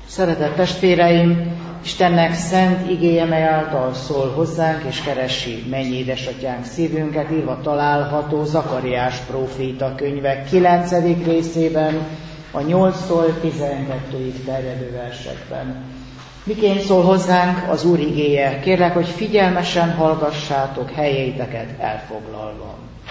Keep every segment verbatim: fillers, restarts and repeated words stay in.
Szeretett testvéreim, Istennek szent igéje, mely által szól hozzánk és keresi mennyi édesatyánk szívünket, írva található Zakariás próféta könyve kilencedik részében, a nyolctól tizenkettőig terjedő versekben. Miként szól hozzánk az Úr igéje? Kérlek, hogy figyelmesen hallgassátok, helyeiteket elfoglalva.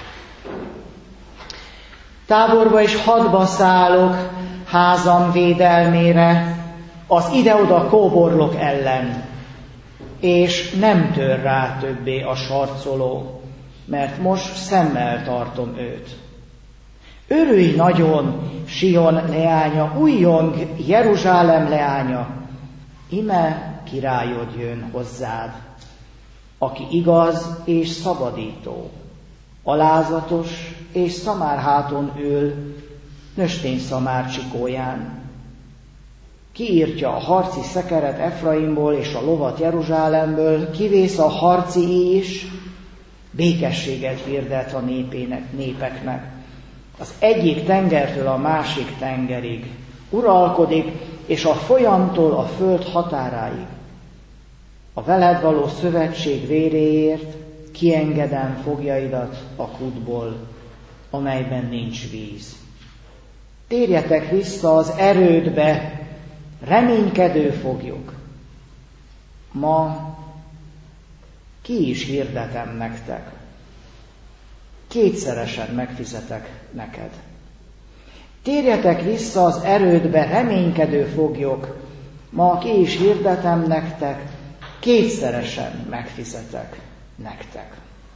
Táborba és hadba szállok házam védelmére, az ide-oda kóborlok ellen, és nem tör rá többé a sarcoló, mert most szemmel tartom őt. Örülj nagyon, Sion leánya, újjong Jeruzsálem leánya, ime királyod jön hozzád, aki igaz és szabadító, alázatos és szamárháton ül, nöstény szamár csikóján. Kiírtja a harci szekeret Efraimból és a lovat Jeruzsálemből, kivész a harci is, békességet hirdet a népének, népeknek. Az egyik tengertől a másik tengerig uralkodik, és a folyamtól a föld határáig. A veled való szövetség véréért kiengedem fogjaidat a kútból, amelyben nincs víz. Térjetek vissza az erődbe, reménykedő foglyok. Ma ki is hirdetem nektek, kétszeresen megfizetek neked. Térjetek vissza az erődbe, reménykedő foglyok, ma ki is hirdetem nektek, kétszeresen megfizetek nektek.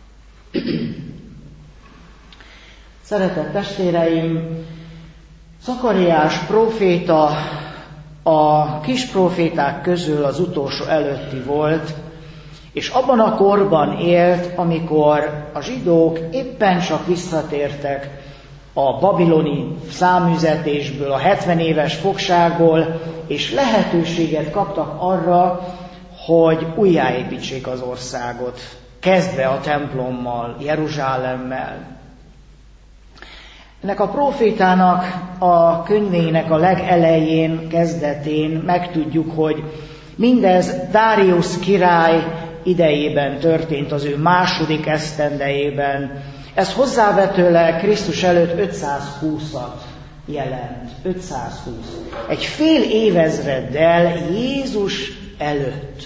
Szeretett testvéreim, Zakariás próféta a kis próféták közül az utolsó előtti volt, és abban a korban élt, amikor a zsidók éppen csak visszatértek a babiloni száműzetésből, a hetven éves fogságból, és lehetőséget kaptak arra, hogy újjáépítsék az országot, kezdve a templommal, Jeruzsálemmel. Ennek a prófétának a könyvének a legelején, kezdetén megtudjuk, hogy mindez Dáriusz király idejében történt, az ő második esztendejében. Ez hozzávetőleg Krisztus előtt ötszázhúszat jelent. ötszázhúsz. Egy fél évezreddel Jézus előtt.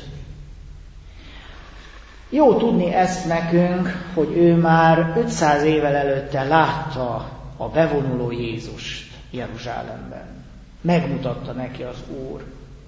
Jó tudni ezt nekünk, hogy ő már ötszáz évvel előtte látta a bevonuló Jézust Jeruzsálemben. Megmutatta neki az Úr.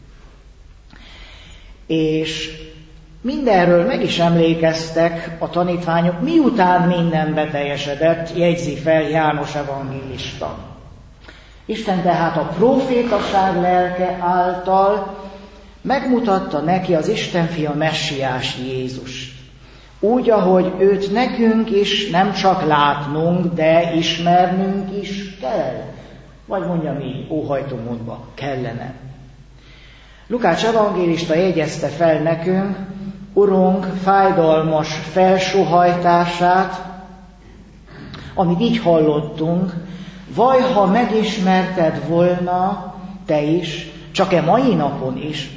És mindenről meg is emlékeztek a tanítványok, miután minden beteljesedett, jegyzi fel János evangélista. Isten tehát a prófétaság lelke által megmutatta neki az Isten fia messiás Jézust. Úgy, ahogy őt nekünk is nem csak látnunk, de ismernünk is kell. Vagy mondjam így, óhajtó módba, kellene. Lukács evangélista jegyezte fel nekünk Urunk fájdalmas felsóhajtását, amit így hallottunk, vaj, ha megismerted volna te is, csak e mai napon is,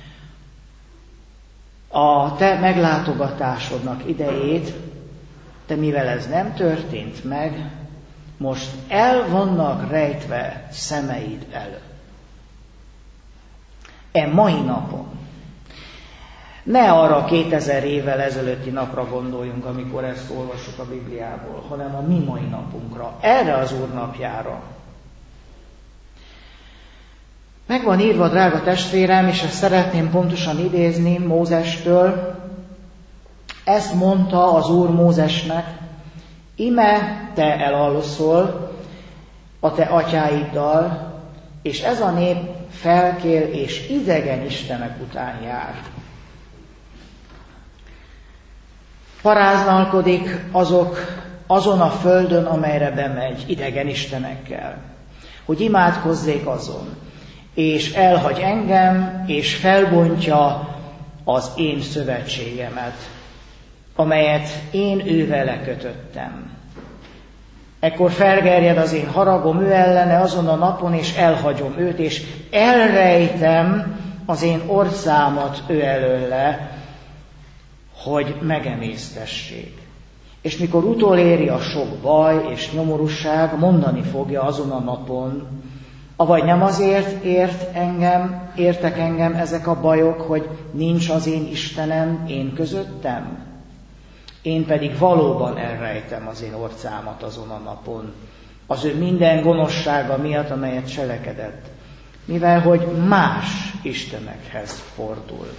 a te meglátogatásodnak idejét, de mivel ez nem történt meg, most el vannak rejtve szemeid előtt. E mai napon. Ne arra kétezer évvel ezelőtti napra gondoljunk, amikor ezt olvassuk a Bibliából, hanem a mi mai napunkra, erre az Úr napjára. Meg van írva, drága testvérem, és ezt szeretném pontosan idézni Mózestől. Ezt mondta az Úr Mózesnek, ime te elalszol a te atyáiddal, és ez a nép felkél és idegen istenek után jár. Paráznalkodik azok azon a földön, amelyre bemegy, idegen istenekkel, hogy imádkozzék azon, és elhagy engem, és felbontja az én szövetségemet, amelyet én ővele kötöttem. Ekkor felgerjed az én haragom ő ellene azon a napon, és elhagyom őt, és elrejtem az én orcámat ő előle, hogy megemésztessék. És mikor utoléri a sok baj és nyomorúság, mondani fogja azon a napon, avagy nem azért ért engem, értek engem ezek a bajok, hogy nincs az én Istenem én közöttem? Én pedig valóban elrejtem az én orcámat azon a napon, az ő minden gonoszsága miatt, amelyet cselekedett, mivel hogy más istenekhez fordult.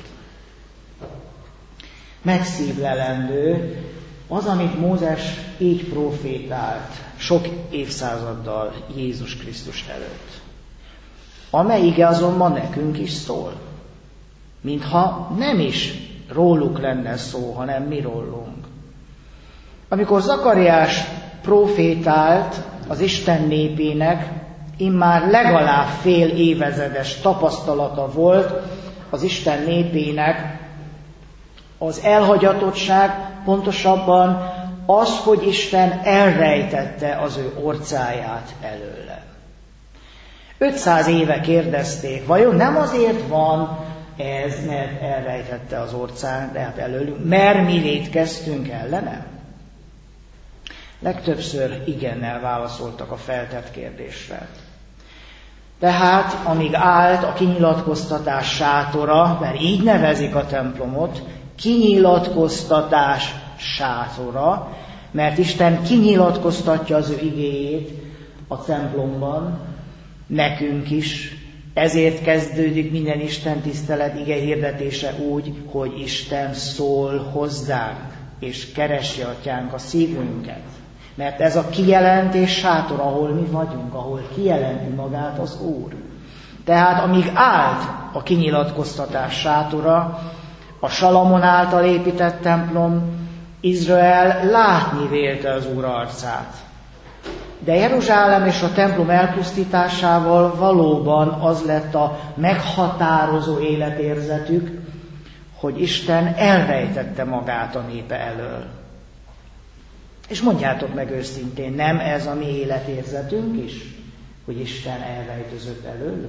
Megszívlelendő az, amit Mózes így profétált sok évszázaddal Jézus Krisztus előtt, amely ige azonban nekünk is szól, mintha nem is róluk lenne szó, hanem mi rólunk. Amikor Zakariás profétált az Isten népének, immár legalább fél évezredes tapasztalata volt az Isten népének, az elhagyatottság, pontosabban az, hogy Isten elrejtette az ő orcáját előle. ötszáz éve kérdezték, vajon nem azért van ez, mert elrejtette az orcáját előlünk, mert mi vétkeztünk ellene? Legtöbbször igennel válaszoltak a feltett kérdésre. Tehát, amíg állt a kinyilatkoztatás sátora, mert így nevezik a templomot, kinyilatkoztatás sátora, mert Isten kinyilatkoztatja az ő igéjét a templomban, nekünk is. Ezért kezdődik minden Isten tisztelet ige hirdetése úgy, hogy Isten szól hozzánk, és keresi atyánk a szívünket. Mert ez a kijelentés sátor, ahol mi vagyunk, ahol kijelenti magát az Úr. Tehát amíg állt a kinyilatkoztatás sátora, a Salamon által épített templom, Izrael látni vélte az Úr arcát. De Jeruzsálem és a templom elpusztításával valóban az lett a meghatározó életérzetük, hogy Isten elrejtette magát a népe elől. És mondjátok meg őszintén, nem ez a mi életérzetünk is, hogy Isten elrejtőzött előlünk?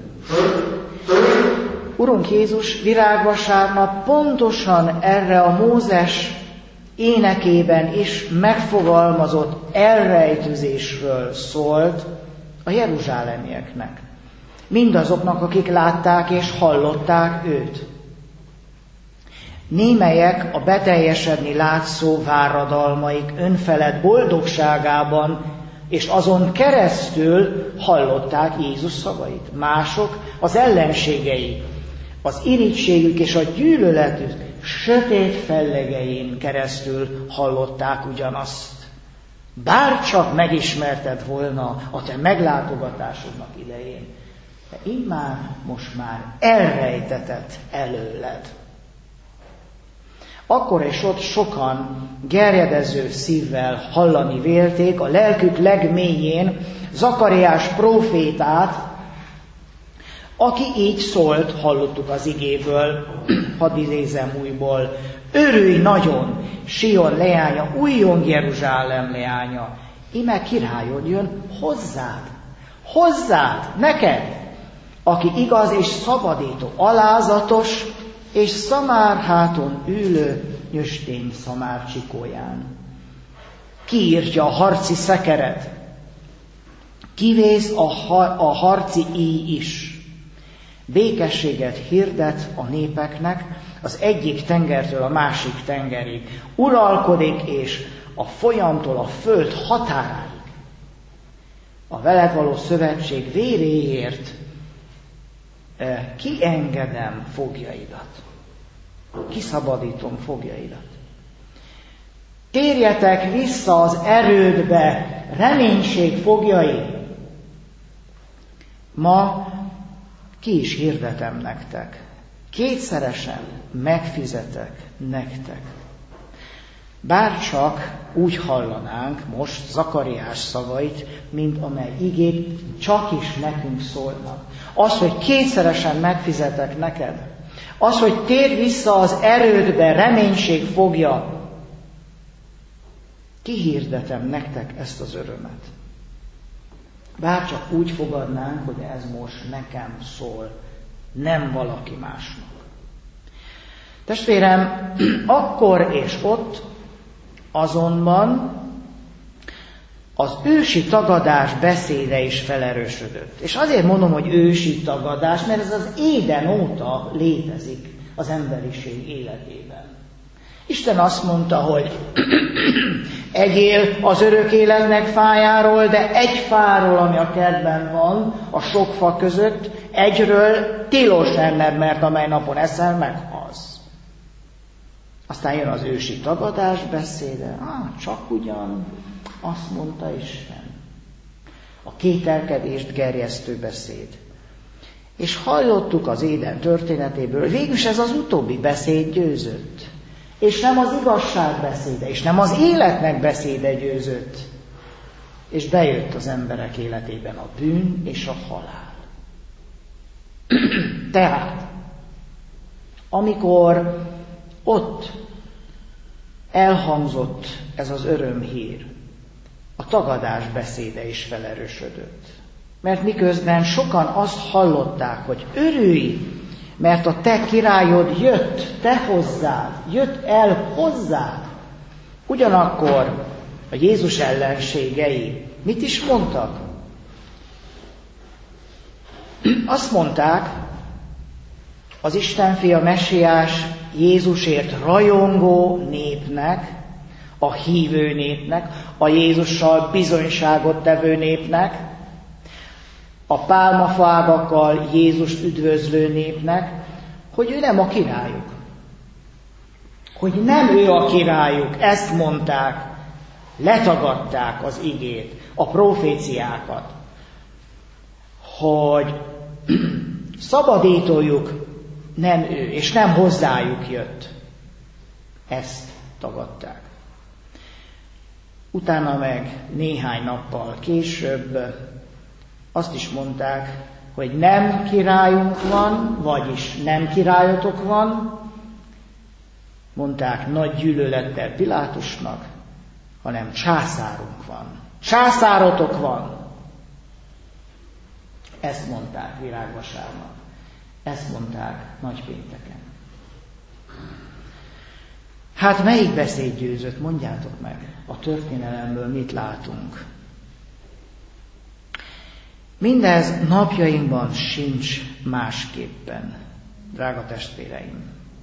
Urunk Jézus virágvasárnap pontosan erre a Mózes énekében is megfogalmazott elrejtőzésről szólt a jeruzsálemieknek. Mindazoknak, akik látták és hallották őt. Némelyek a beteljesedni látszó váradalmaik önfelett boldogságában és azon keresztül hallották Jézus szavait. Mások az ellenségei, az irítségük és a gyűlöletük sötét fellegein keresztül hallották ugyanazt. Bár csak megismerted volna a te meglátogatásodnak idején, de immár most már elrejtetett előled. Akkor és ott sokan gerjedező szívvel hallani vélték a lelkük legmélyén Zakariás prófétát, aki így szólt, hallottuk az igéből, hadd idézem újból: örülj nagyon, Sion leánya, újjong Jeruzsálem leánya, ime királyod jön hozzád, hozzád, neked, aki igaz és szabadító, alázatos, és szamárháton ülő nyöstény szamár csikóján. Kiírtja a harci szekeret, kivész a, har- a harci íj is. Békességet hirdet a népeknek az egyik tengertől a másik tengerig. Uralkodik és a folyamtól a föld határáig. A veled való szövetség véréért kiengedem fogjaidat. Kiszabadítom fogjaidat. Térjetek vissza az erődbe, reménység fogjai. Ma ki is hirdetem nektek. Kétszeresen megfizetek nektek. Bárcsak úgy hallanánk most Zakariás szavait, mint amely igék csak is nekünk szólnak. Az, hogy kétszeresen megfizetek neked. Az, hogy térj vissza az erődbe, reménység fogja. Kihirdetem nektek ezt az örömet. Bárcsak úgy fogadnánk, hogy ez most nekem szól, nem valaki másnak. Testvérem, akkor és ott azonban az ősi tagadás beszéde is felerősödött. És azért mondom, hogy ősi tagadás, mert ez az Éden óta létezik az emberiség életében. Isten azt mondta, hogy egyél az örök életnek fájáról, de egy fáról, ami a kertben van, a sok fa között, egyről tilos enned, mert amely napon eszel, meghalsz. Aztán jön az ősi tagadás beszéde, ah, csak ugyan, azt mondta Isten. A kételkedést gerjesztő beszéd. És hallottuk az Éden történetéből, végülis ez az utóbbi beszéd győzött. És nem az igazság beszéde, és nem az életnek beszéde győzött. És bejött az emberek életében a bűn és a halál. Tehát, amikor ott elhangzott ez az örömhír, a tagadás beszéde is felerősödött. Mert miközben sokan azt hallották, hogy örülj, mert a te királyod jött, te hozzád, jött el hozzád. Ugyanakkor a Jézus ellenségei mit is mondtak? Azt mondták, az Istenfia Messiás Jézusért rajongó népnek, a hívő népnek, a Jézussal bizonyságot tevő népnek, a pálmafágakkal Jézust üdvözlő népnek, hogy ő nem a királyuk. Hogy nem ő a királyuk, ezt mondták, letagadták az igét, a proféciákat, hogy szabadítójuk nem ő, és nem hozzájuk jött. Ezt tagadták. Utána meg néhány nappal később azt is mondták, hogy nem királyunk van, vagyis nem királyotok van, mondták nagy gyűlölettel Pilátusnak, hanem császárunk van. Császárotok van! Ezt mondták virágvasárnap. Ezt mondták nagypénteken. Hát melyik beszéd győzött? Mondjátok meg. A történelemből mit látunk? Mindez napjainkban sincs másképpen, drága testvéreim.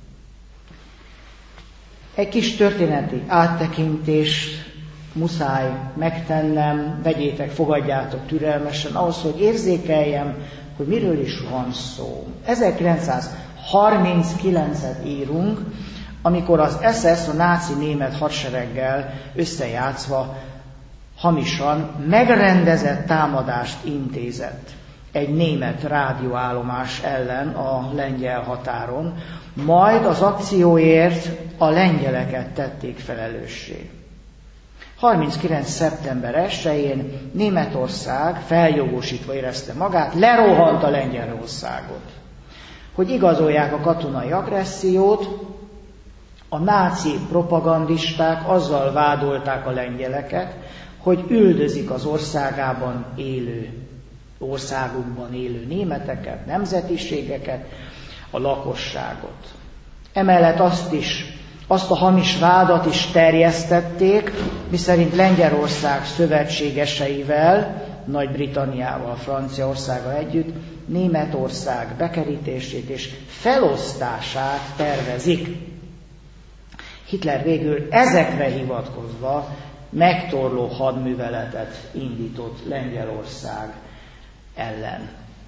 Egy kis történeti áttekintést muszáj megtennem, vegyétek, fogadjátok türelmesen, ahhoz, hogy érzékeljem, hogy miről is van szó. ezerkilencszázharminckilencet írunk, amikor az es es, a náci német hadsereggel összejátszva hamisan megrendezett támadást intézett egy német rádióállomás ellen a lengyel határon, majd az akcióért a lengyeleket tették felelőssé. harminckilenc szeptember elsején Németország feljogosítva érezte magát, lerohant a Lengyelországot. Hogy igazolják a katonai agressziót, a náci propagandisták azzal vádolták a lengyeleket, hogy üldözik az országában élő, országunkban élő németeket, nemzetiségeket, a lakosságot. Emellett azt is, azt a hamis vádat is terjesztették, miszerint Lengyelország szövetségeseivel, Nagy-Britanniával, Franciaországgal együtt Németország bekerítését és felosztását tervezik. Hitler végül ezekre hivatkozva megtorló hadműveletet indított Lengyelország ellen.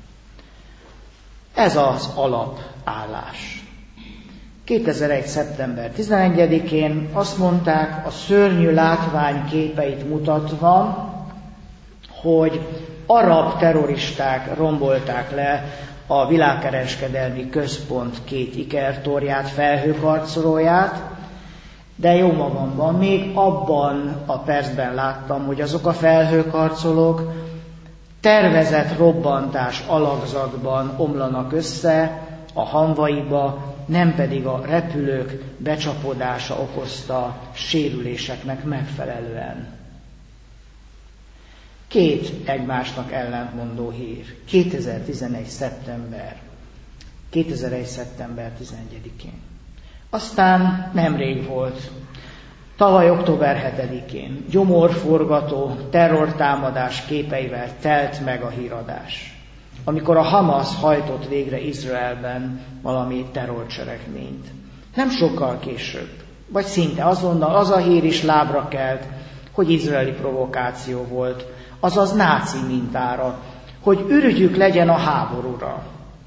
Ez az alapállás. kétezer-egy. szeptember tizenegyedikén azt mondták, a szörnyű látvány képeit mutatva, hogy arab terroristák rombolták le a világkereskedelmi központ két ikertorját, felhőkarcolóját, de jó magamban, még abban a percben láttam, hogy azok a felhőkarcolók tervezett robbantás alakzatban omlanak össze a hamvaiba, nem pedig a repülők becsapodása okozta sérüléseknek megfelelően. Két egymásnak ellentmondó hír. kétezer-tizenegy. szeptember. kétezer-egy. szeptember tizenegyedikén. Aztán nemrég volt, tavaly október hetedikén, gyomorforgató terrortámadás képeivel telt meg a híradás, amikor a Hamas hajtott végre Izraelben valami terrorcselekményt. Nem sokkal később, vagy szinte azonnal az a hír is lábra kelt, hogy izraeli provokáció volt, azaz náci mintára, hogy ürügyük legyen a háborúra.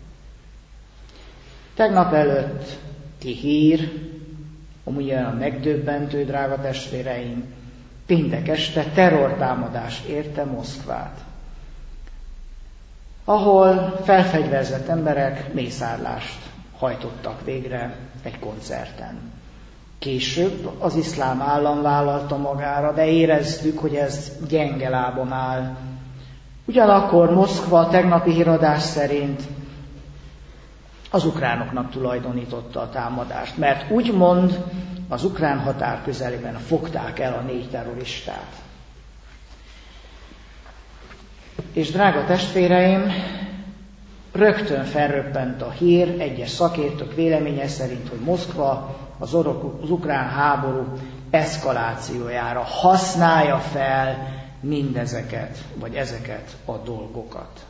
Tegnap előtti hír, amúgy a megdöbbentő, drága testvéreim, péntek este terrortámadás érte Moszkvát, ahol felfegyverzett emberek mészárlást hajtottak végre egy koncerten. Később az iszlám állam vállalta magára, de éreztük, hogy ez gyenge lábon áll. Ugyanakkor Moszkva tegnapi híradás szerint az ukránoknak tulajdonította a támadást, mert úgymond az ukrán határ közelében fogták el a négy terroristát. És drága testvéreim, rögtön felröppent a hír, egyes szakértők véleménye szerint, hogy Moszkva az, orok, az ukrán háború eszkalációjára használja fel mindezeket, vagy ezeket a dolgokat.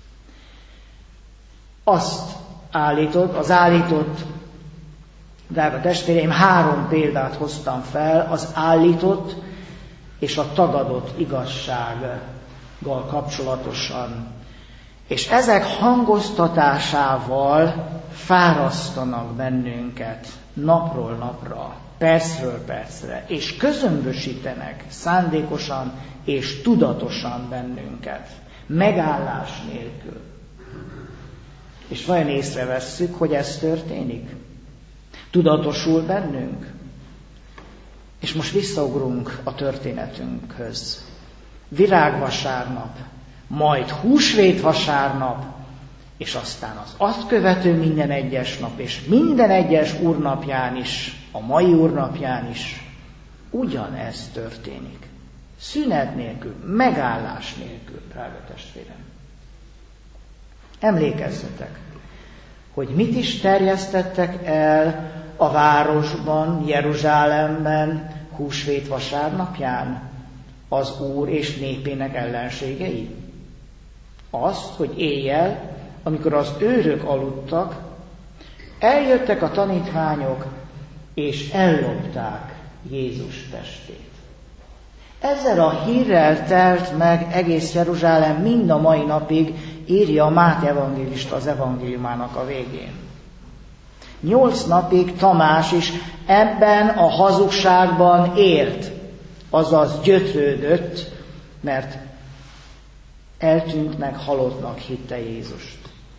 Azt állított, az állított, drága testvéreim, három példát hoztam fel az állított és a tagadott igazsággal kapcsolatosan. És ezek hangoztatásával fárasztanak bennünket napról napra, percről percre, és közömbösítenek szándékosan és tudatosan bennünket, megállás nélkül. És vajon észrevesszük, hogy ez történik? Tudatosul bennünk? És most visszaugrunk a történetünkhöz. Virágvasárnap, majd húsvétvasárnap, és aztán az azt követő minden egyes nap, és minden egyes úrnapján is, a mai úrnapján is ugyanez történik. Szünet nélkül, megállás nélkül, drága testvérem. Emlékezzetek, hogy mit is terjesztettek el a városban, Jeruzsálemben húsvét vasárnapján az Úr és népének ellenségei? Azt, hogy éjjel, amikor az őrök aludtak, eljöttek a tanítványok, és ellopták Jézus testét. Ezzel a hírrel telt meg egész Jeruzsálem mind a mai napig, írja a Máté evangélista az evangéliumának a végén. Nyolc napig Tamás is ebben a hazugságban élt, azaz gyötrődött, mert eltűntnek, halottnak hitte Jézust.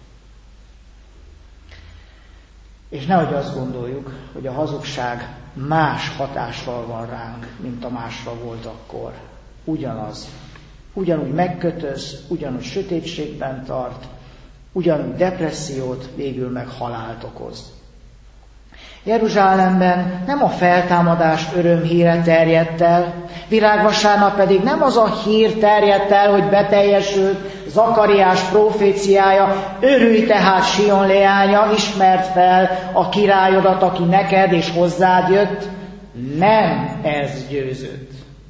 És nehogy azt gondoljuk, hogy a hazugság más hatással van ránk, mint a másra volt akkor. Ugyanaz. Ugyanúgy megkötöz, ugyanúgy sötétségben tart, ugyanúgy depressziót, végül meg halált okoz. Jeruzsálemben nem a feltámadás örömhíre terjedt el, virágvasárnap pedig nem az a hír terjedt el, hogy beteljesült Zakariás proféciája, örülj tehát Sion leánya, ismerd fel a királyodat, aki neked és hozzád jött. Nem ez győzött,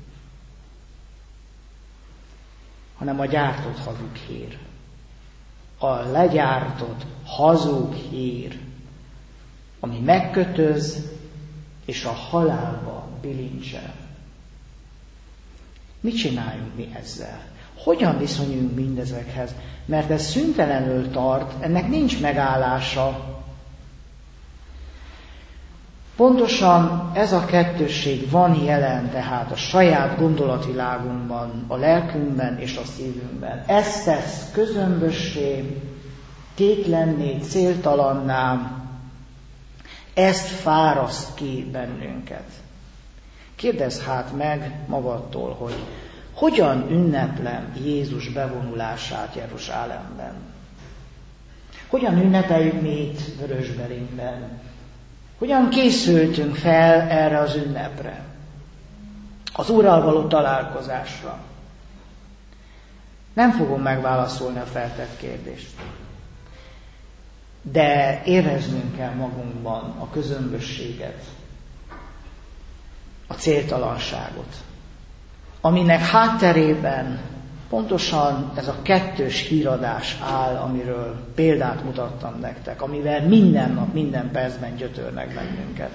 hanem a gyártott hazug hír. A legyártott hazug hír, ami megkötöz és a halálba bilincsel. Mit csináljunk mi ezzel? Hogyan viszonyuljunk mindezekhez? Mert ez szüntelenül tart, ennek nincs megállása. Pontosan ez a kettősség van jelen tehát a saját gondolatvilágunkban, a lelkünkben és a szívünkben. Ez tesz közömbössé, tétlenné, céltalanná, ezt fáraszt ki bennünket. Kérdezz hát meg magadtól, hogy hogyan ünneplem Jézus bevonulását Jeruzsálemben? Hogyan ünnepeljük mi itt Vörösberingben? Hogyan készültünk fel erre az ünnepre? Az Úrral való találkozásra. Nem fogom megválaszolni a feltett kérdést. De éreznünk kell magunkban a közömbösséget, a céltalanságot, aminek hátterében pontosan ez a kettős híradás áll, amiről példát mutattam nektek, amivel minden nap, minden percben gyötörnek bennünket.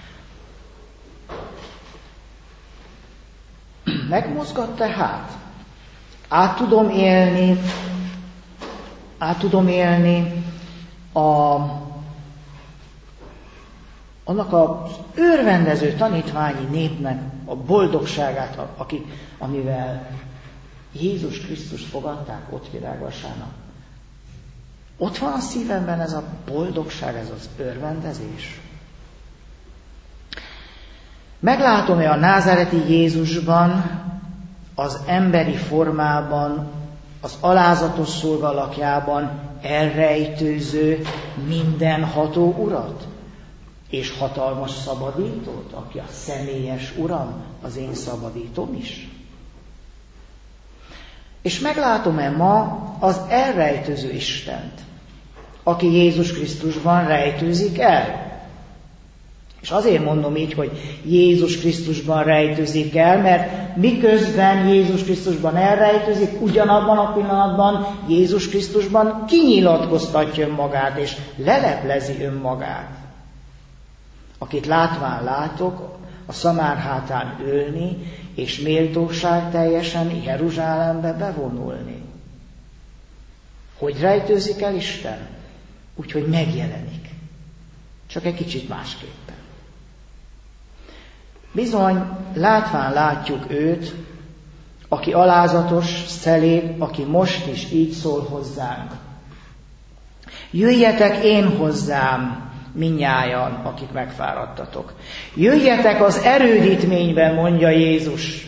Megmozgat tehát? Át tudom élni, át tudom élni a, annak az örvendező tanítványi népnek a boldogságát, akik, amivel Jézus Krisztust fogadták ott virágvasárnap. Ott van a szívemben ez a boldogság, ez az örvendezés. Meglátom-e a názáreti Jézusban, az emberi formában, az alázatos szolgalakjában elrejtőző, mindenható urat? És hatalmas szabadítót, aki a személyes uram, az én szabadítom is? És meglátom-e ma az elrejtőző Istent, aki Jézus Krisztusban rejtőzik el? És azért mondom így, hogy Jézus Krisztusban rejtőzik el, mert miközben Jézus Krisztusban elrejtőzik, ugyanabban a pillanatban Jézus Krisztusban kinyilatkoztatja önmagát, és leleplezi önmagát. Akit látván látok, a szamár hátán ülni, és méltóság teljesen Jeruzsálembe bevonulni. Hogy rejtőzik el Isten? Úgyhogy megjelenik. Csak egy kicsit másképpen. Bizony, látván látjuk őt, aki alázatos, szeléd, aki most is így szól hozzánk. Jöjjetek én hozzám, mindnyájan, akik megfáradtatok. Jöjjetek az erődítménybe, mondja Jézus,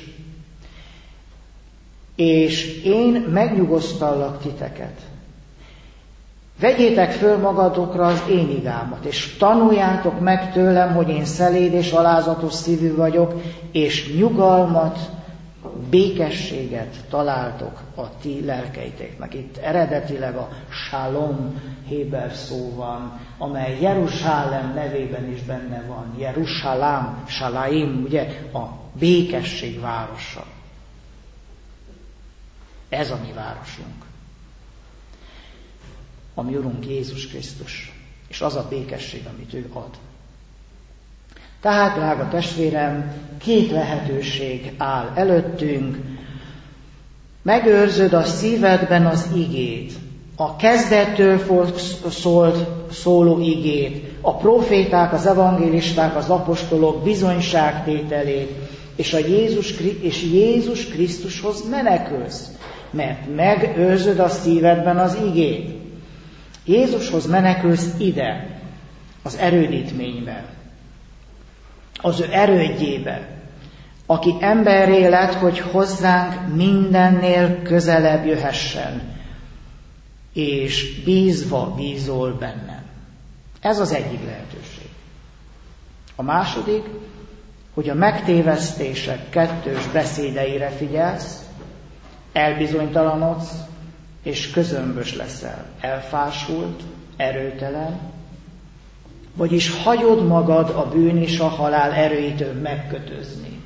és én megnyugosztallak titeket. Vegyétek föl magatokra az én igámat, és tanuljátok meg tőlem, hogy én szeléd és alázatos szívű vagyok, és nyugalmat, békességet találtok a ti lelkeiteknek. Itt eredetileg a shalom héber szó van, amely Jeruzsálem nevében is benne van. Jeruzsálem, Shalaim, ugye a békesség városa. Ez a mi városunk. A mi Urunk Jézus Krisztus, és az a békesség, amit ő ad. Tehát, drága testvérem, két lehetőség áll előttünk. Megőrzöd a szívedben az igét, a kezdettől szólt, szóló igét, a proféták, az evangélisták, az apostolok bizonyságtételét, és, a Jézus, és Jézus Krisztushoz menekülsz, mert megőrzöd a szívedben az igét. Jézushoz menekülsz ide, az erődítménybe, az ő erődjébe, aki emberré lett, hogy hozzánk mindennél közelebb jöhessen, és bízva bízol bennem. Ez az egyik lehetőség. A második, hogy a megtévesztések kettős beszédeire figyelsz, elbizonytalanodsz, és közömbös leszel, elfásult, erőtelen, vagyis hagyod magad a bűn és a halál erőitől megkötözni.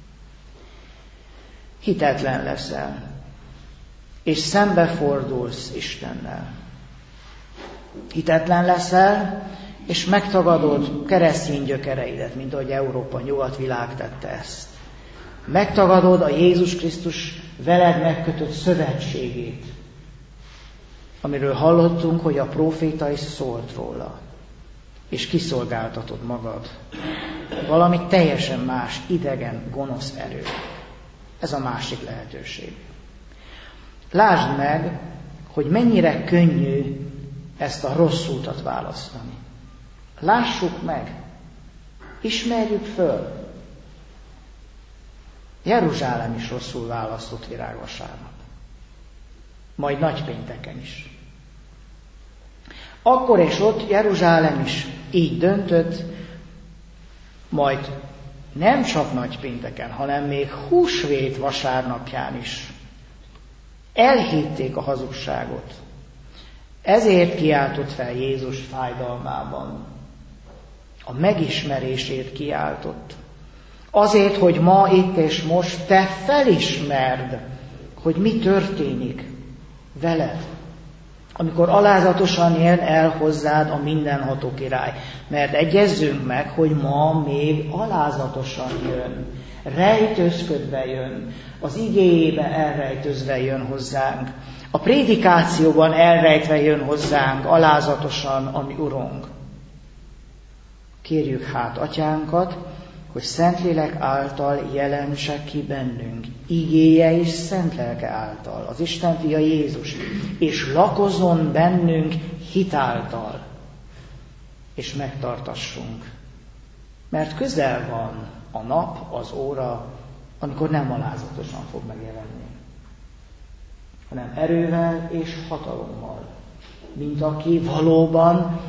Hitetlen leszel, és szembefordulsz Istennel. Hitetlen leszel, és megtagadod keresztény gyökereidet, mint ahogy Európa, nyugatvilág tette ezt. Megtagadod a Jézus Krisztus veled megkötött szövetségét, amiről hallottunk, hogy a próféta is szólt róla, és kiszolgáltatod magad. Valami teljesen más, idegen, gonosz erő. Ez a másik lehetőség. Lásd meg, hogy mennyire könnyű ezt a rossz útat választani. Lássuk meg, ismerjük föl. Jeruzsálem is rosszul választott virágvasárnap. Majd nagypénteken is. Akkor és ott Jeruzsálem is így döntött, majd nem csak nagypénteken, hanem még húsvét vasárnapján is Elhitték a hazugságot. Ezért kiáltott fel Jézus fájdalmában. A megismerésért kiáltott. Azért, hogy ma, itt és most te felismerd, hogy mi történik veled, amikor alázatosan jön el hozzád a mindenható király. Mert egyezzünk meg, hogy ma még alázatosan jön, rejtőzködve jön, az igéjébe elrejtőzve jön hozzánk, a prédikációban elrejtve jön hozzánk, alázatosan a mi Urunk. Kérjük hát Atyánkat, hogy Szentlélek által jelentse ki bennünk, igéje és szent lelke által, az Isten fia Jézus, és lakozzon bennünk hitáltal, és megtartassunk. Mert közel van a nap, az óra, amikor nem alázatosan fog megjelenni, hanem erővel és hatalommal, mint aki valóban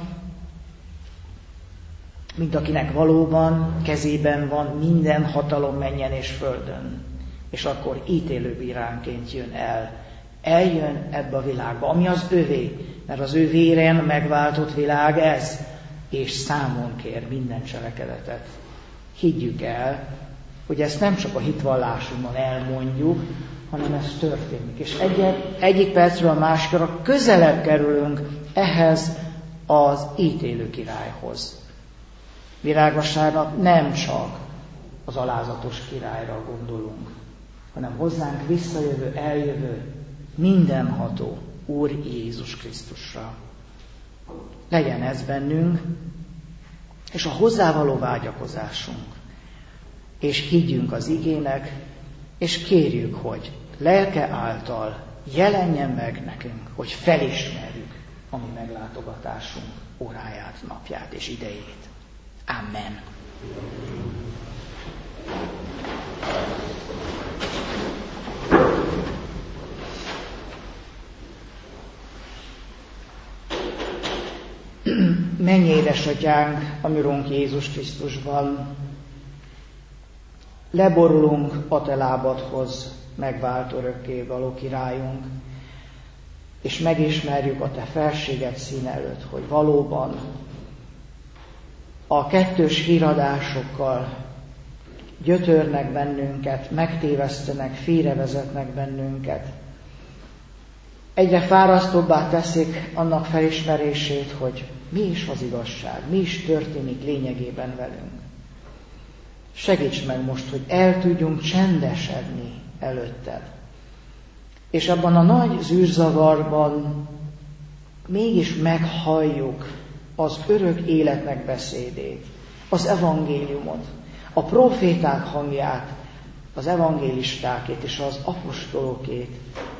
mint akinek valóban kezében van minden hatalom mennyen és földön. És akkor ítélőbíránként jön el. Eljön ebbe a világba, ami az övé, mert az ő vérén megváltott világ ez, és számon kér minden cselekedetet. Higgyük el, hogy ezt nem csak a hitvallásunkban elmondjuk, hanem ez történik. És egy, egyik percről a másikra közelebb kerülünk ehhez az ítélő királyhoz. Virágvasárnap nem csak az alázatos királyra gondolunk, hanem hozzánk visszajövő, eljövő, mindenható Úr Jézus Krisztusra. Legyen ez bennünk, és a hozzávaló vágyakozásunk. És higgyünk az igének, és kérjük, hogy lelke által jelenjen meg nekünk, hogy felismerjük a mi meglátogatásunk óráját, napját és idejét. Amen. Menj, édesatyánk, a mi Urunk Jézus Krisztusban, leborulunk a te lábadhoz, megvált örökké való királyunk, és megismerjük a te felséget szín előtt, hogy valóban a kettős híradásokkal gyötörnek bennünket, megtévesztenek, félrevezetnek bennünket. Egyre fárasztóbbá teszik annak felismerését, hogy mi is az igazság, mi is történik lényegében velünk. Segíts meg most, hogy el tudjunk csendesedni előtted. És abban a nagy zűrzavarban mégis meghalljuk az örök életnek beszédét, az evangéliumot, a proféták hangját, az evangélistákét és az apostolokét.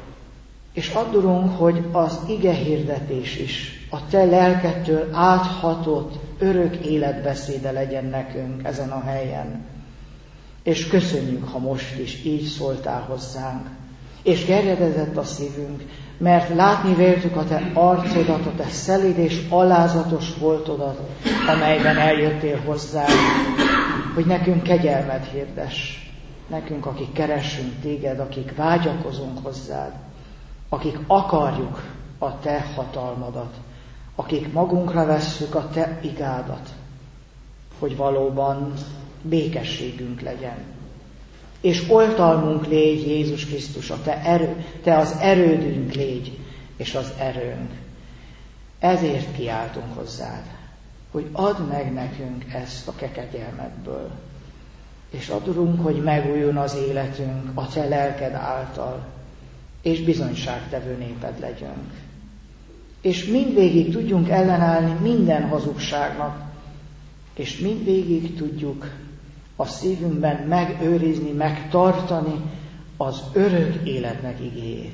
És addurunk, hogy az ige hirdetés is a te lelkedtől áthatott örök életbeszéde legyen nekünk ezen a helyen. És köszönjük, ha most is így szóltál hozzánk, és gerjedezett a szívünk, mert látni véltük a te arcodat, a te szelíd és alázatos voltodat, amelyben eljöttél hozzánk, hogy nekünk kegyelmet hirdess, nekünk, akik keresünk téged, akik vágyakozunk hozzád, akik akarjuk a te hatalmadat, akik magunkra vesszük a te igádat, hogy valóban békességünk legyen. És oltalmunk légy, Jézus Krisztus, a te, erő, te az erődünk légy, és az erőnk. Ezért kiáltunk hozzád, hogy add meg nekünk ezt a kegyelmedből, és adunk, hogy megújuljon az életünk a te lelked által, és bizonyságtevő néped legyünk. És mindvégig tudjunk ellenállni minden hazugságnak, és mindvégig tudjuk a szívünkben megőrizni, megtartani az örök életnek igéjét.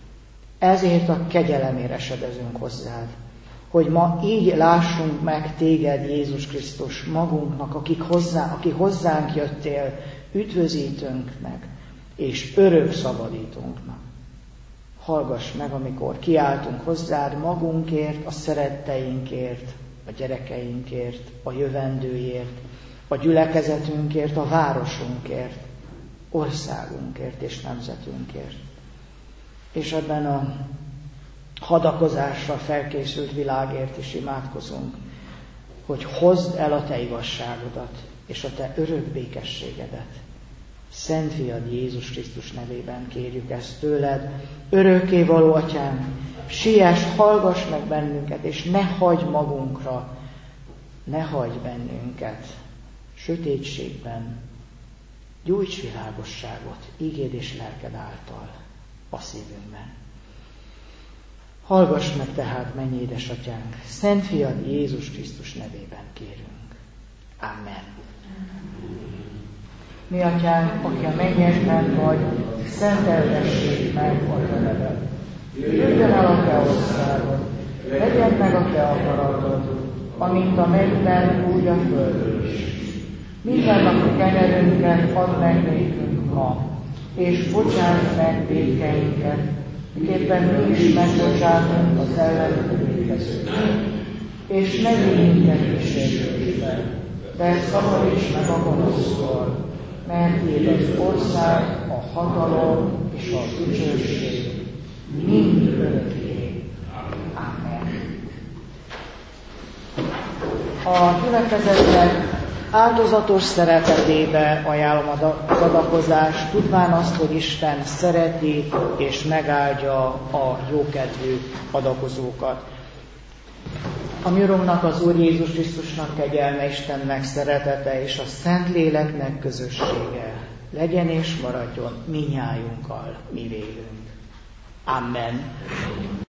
Ezért a kegyelemére sedezünk hozzád, hogy ma így lássunk meg téged, Jézus Krisztus, magunknak, akik hozzá, aki hozzánk jöttél, üdvözítőnknek és örök szabadítónknak. Hallgass meg, amikor kiáltunk hozzád magunkért, a szeretteinkért, a gyerekeinkért, a jövendőért, a gyülekezetünkért, a városunkért, országunkért és nemzetünkért. És ebben a hadakozásra felkészült világért is imádkozunk, hogy hozd el a te igazságodat és a te örök békességedet. Szent Fiad Jézus Krisztus nevében kérjük ezt tőled, örökké való Atyánk, siess, hallgass meg bennünket, és ne hagyd magunkra, ne hagyj bennünket sötétségben, gyújts világosságot ígéd és lelked által a szívünkben. Hallgass meg tehát, mennyi édesatyánk, Szent Fiad Jézus Krisztus nevében kérünk. Amen. Mi atyánk, aki a mennyekben vagy, szenteltessék meg a te neved. Jöjjön el a te országod, legyen meg a te akaratod, amint a mennyben, úgy a földön is. Minden napi kenyerünket add meg nékünk ma, és bocsáss meg vétkeinket, miképpen mi is megbocsátunk az ellenünk vétkezőknek. És ne vigy minket kísértésbe, de szabadíts meg a gonosztól, mert tiéd az ország, a hatalom és a dicsőség mind örökké. Amen. A gyülekezetnek áldozatos szeretetébe ajánlom az adakozást, tudván azt, hogy Isten szereti és megáldja a jókedvű adakozókat. A mi Urunknak, az Úr Jézus Krisztusnak kegyelme, Istennek szeretete és a Szentléleknek közössége legyen és maradjon minnyájunkkal, mi vélünk. Amen.